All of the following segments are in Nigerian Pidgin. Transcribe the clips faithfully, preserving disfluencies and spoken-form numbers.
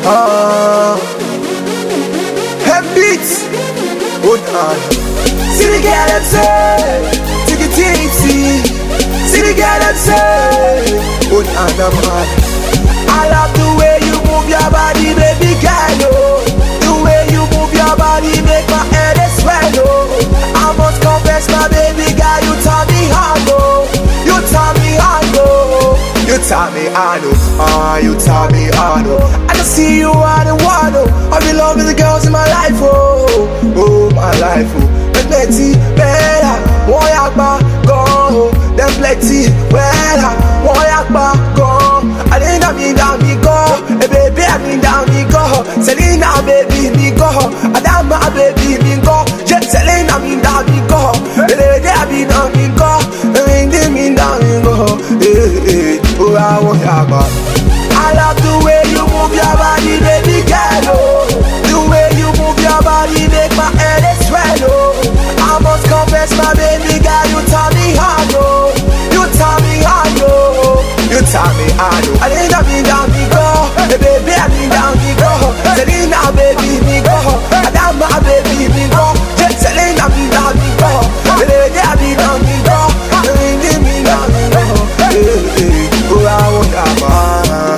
Ah, head beats. Hold on. See the girl them say, take it easy. See the girl them say, hold on, I'm hard. I love the way you move your body, baby girl. Oh. The way you move your body make my head swell. Oh. I must confess, my baby girl, you taught me hard. Oh. You taught me hard. Oh. You taught me hard. Oh. Ah, you taught me hard. Oh. I just see you are the one. Oh. I be loving the girls in my life. Oh, oh my life. Oh. Plenty better, one yakba gone. Them plenty better, one yakba gone. I didn't have me down me go, a baby I mean down me go. Selena baby me go, Adama baby me go. Just Selena me down me go, the lady I be down me go, the lady me down me go. Hey, hey, oh I want yakba. I love the way you move your body, baby girl. Oh. The way you move your body make my head swell. Oh. I must confess, my baby girl, you taught me hard. Oh. You taught me hard. Oh. You taught me hard. Oh. I didn't have me down me go, the baby I mean down me go. Selena baby me go, Adama baby me go. Just Selena me down me go, the lady I be down me go, the lady me down me go. Hey, hey, oh I want that man.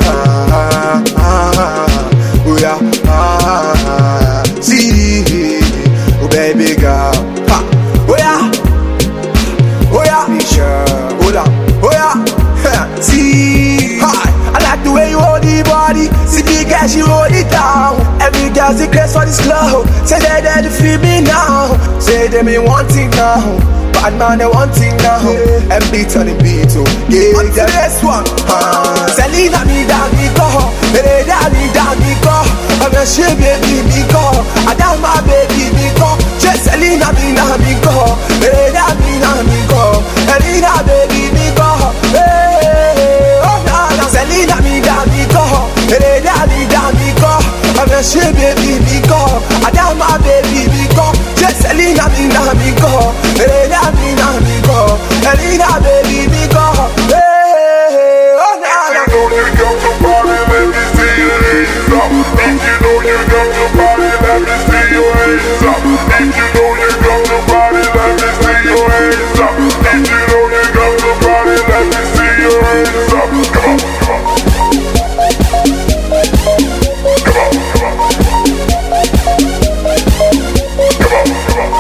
Oh yeah, ah, see, oh baby girl, ha, oh yeah, oh yeah, oh yeah, oh yeah, see, hi, I like the way you hold the body, see the girl she hold it down, every girl's the grace for this love, say they they to feel me now, say they me wanting now. Bad man, they wanting now, yeah. And beat on the beat, oh, yeah. What's the next one? Uh, Selena me down me go, hey, daddy down me go. I'm a she baby me go, Adama baby me go. Just Selena me down me go, hey, daddy down me go. Selena baby me go, hey, oh no, no. Selena me down me go, hey, daddy down me go. I'm a she baby me go, Adama baby me go. Just Selena me down me go, hey, daddy down me go. Selena baby me go, hey, oh no, no. You know you got your body, let me see your hands up. If you know you got your body, let me see your hands up. If you know you got your body, let me see your hands up. If you know you got your body, let me see your hands up. Come on, come on. Come on, come on. Come on, come on.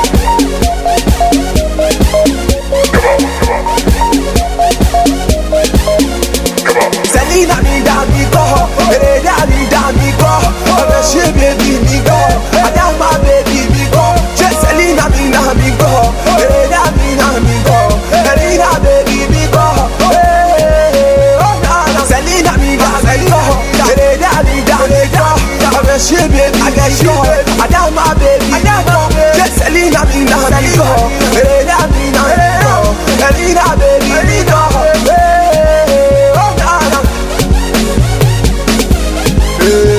Selena me down me go, hey daddy down me go. I'm a she baby me go, Adama baby me go. Just Selena me down me go, hey daddy down me go. Selena baby me go, hey oh no no. Selena me down me go, hey daddy down me go. I'm a she baby me go, Adama baby me go. Just Selena me down me go, hey daddy down me go. Selena baby me go. Yeah.